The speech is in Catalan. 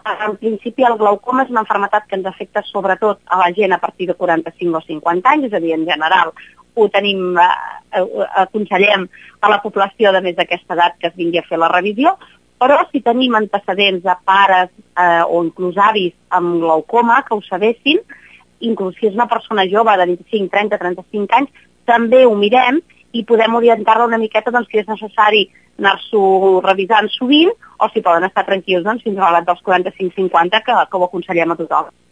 En principi el glaucoma és una malaltia que ens afecta sobretot a la gent a partir de 45 o 50 anys, és a dir, en general ho tenim, aconsellem a la població de més d'aquesta edat que es vingui a fer la revisió, però si tenim antecedents de pares o inclús avis amb glaucoma que ho sabessin, inclús si és una persona jove de 25, 30, 35 anys, també ho mirem i podem orientar-la una miqueta si és necessari anar-s'ho revisant sovint o si poden estar tranquils fins a l'edat dels 45-50 que ho aconsellem a tothom.